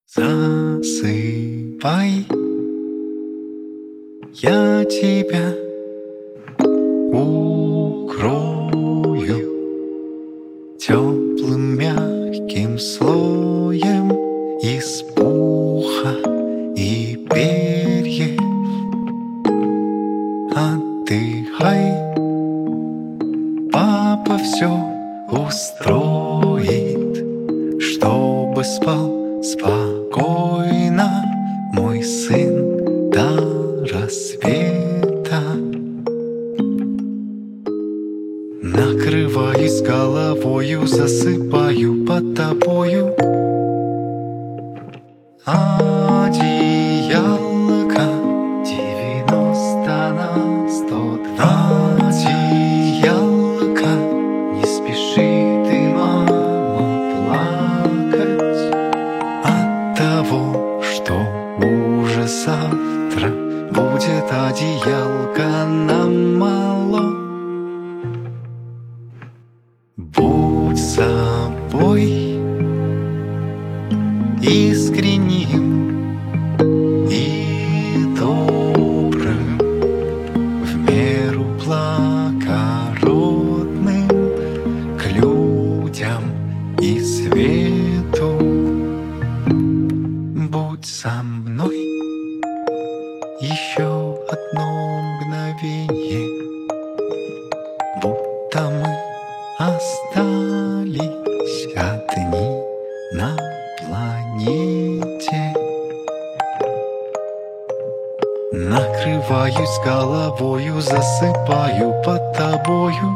Засыпай, я тебя укрою теплым мягким слоем из пуха и перьев. Отдыхай, папа все устроит, чтобы спал спокойно мой сын до рассвета. Накрываюсь головою, засыпаю под тобою. Одеялко 90/102. Одеялко, не спеши ты, мама, плакать от того, что уже завтра будет одеялко нам мало. Будь собой искренним и добрым, в меру благородным к людям и свету. Будь со мной еще одно мгновение, будто мы остались одни на планете. Накрываюсь головою, засыпаю под тобою.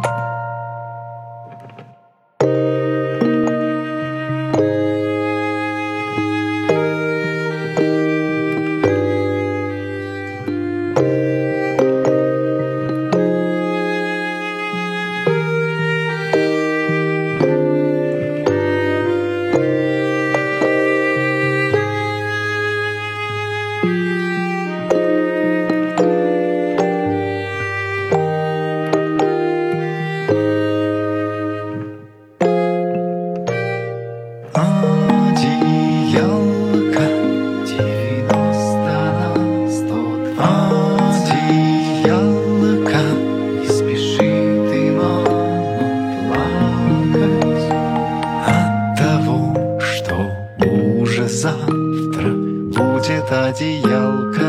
Одеялко 90/102. Одеялко, не спеши ты, мама, плакать от того, что уже завтра будет одеялко